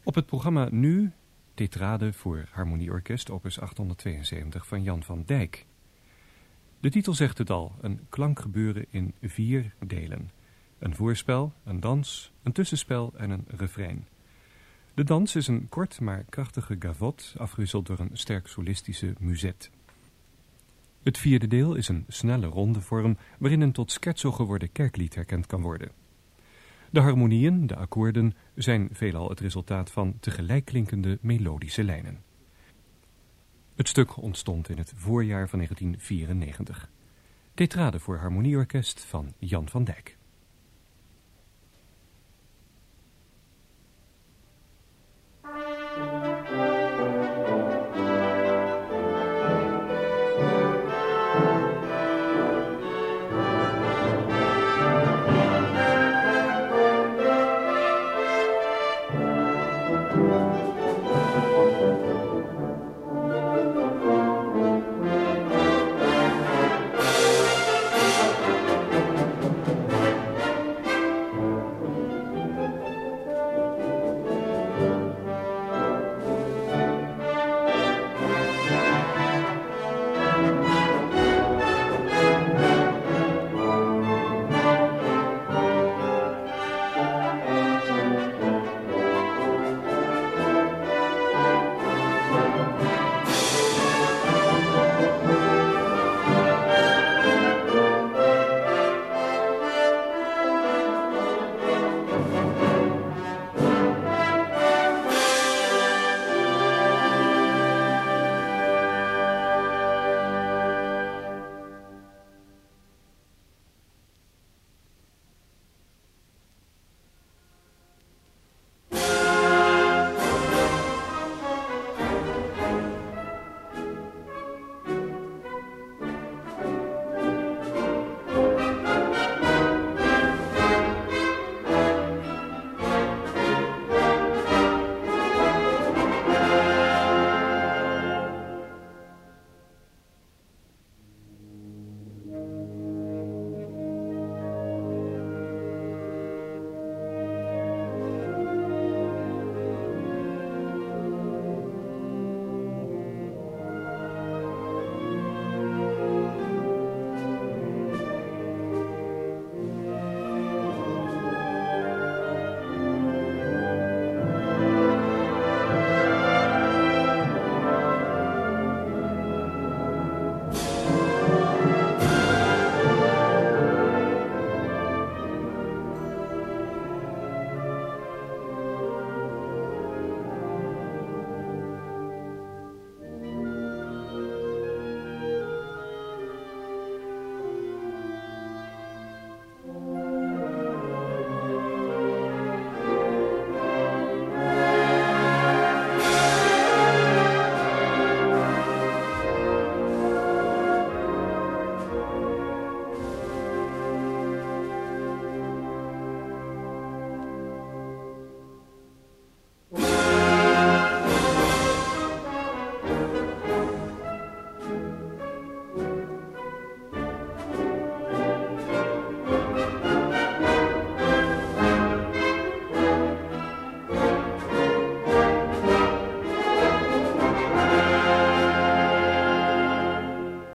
Op het programma nu Tetrade voor harmonieorkest opus 872 van Jan van Dijk. De titel zegt het al, een klankgebeuren in 4 delen. Een voorspel, een dans, een tussenspel en een refrein. De dans is een kort maar krachtige gavotte, afgewisseld door een sterk solistische muset. Het 4e deel is een snelle ronde vorm waarin een tot scherzo geworden kerklied herkend kan worden. De harmonieën, de akkoorden, zijn veelal het resultaat van tegelijk klinkende melodische lijnen. Het stuk ontstond in het voorjaar van 1994. Tetrade voor harmonieorkest van Jan van Dijk.